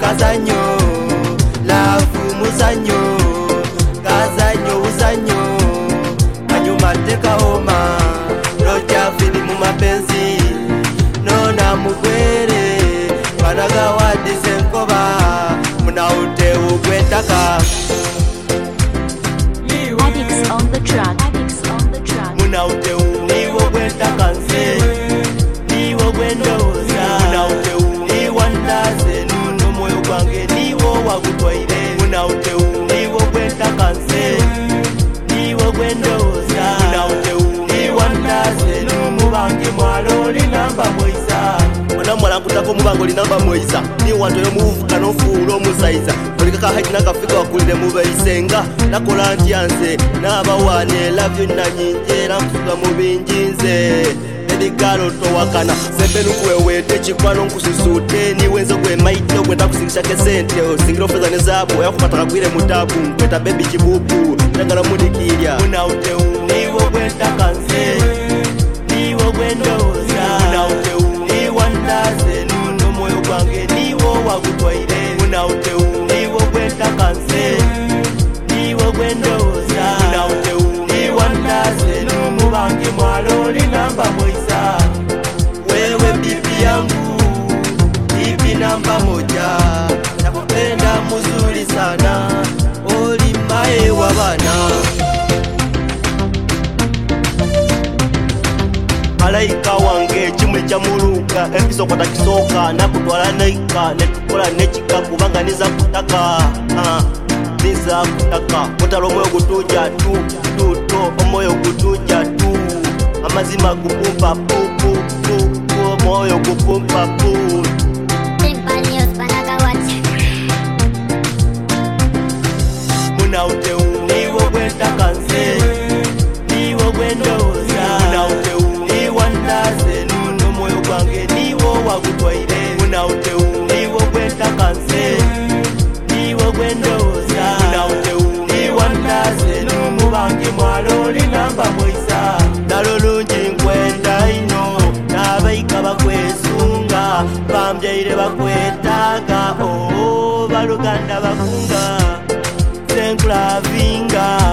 kazanyo lafu muzanyo kazanyo uzanyo kanyuma teka homa roja fili mu mapenzi nona mugwere banaga wadise nkoba munaute ugwetaka Addicts on the track. munaute niwo gwetaka nse niwo gwendoza munaute niwandaze nuno moyo gwange niwo wagutwaire munaute niwo gwetaka nse niwo gwendoza munaute niwandaze numubange mwalo linamba moisa mwana nkutako mubango linamba moisa ni wanto yo muvuka no fuulo musaiza olikaka hajina kafika wakulire mubaisenga nakola ntyanze nabawane love you nanyinjera mfuka mubinjinze edigalo towakana sembe nukuwewete chikwano nkususute niwenze gwe maito gwenda kusingisha kesente osingiro feza nezabu yakupataka kwire mutabu kweta baby chibubu ndagala mudikirya munaute niwo gwenda kanse niwo gwendoza munaute niwandaze nuno moyo gwange niwo wagutwaire munaute niwo gwenda kanse niwo gwendoza munaute niwandaze numubange mwalo linamba moisa wewe bibi yangu bibi namba moja nakupenda muzuri sana oli mae wa bana malaika wange chimwe cha muluka episo kwata kisoka nakutwala naika netukola nechika kubanga niza kutaka niza kutaka mutalo moyo gutuja tu omoyo gutuja tu amazima kupumpa pu moyo kupumpa pu munaute niwo gwetaka nse niwo gwendoza munaute niwandaze nuno moyo gwange niwo wagutwaire munaute niwo gwetaka nse niwo gwendoza munaute niwandaze numubange mwalo linamba moisa dalolungi nkwenda ino nabaika bakwesunga bambyaire bakwetaga baluganda bakunga senkulavinga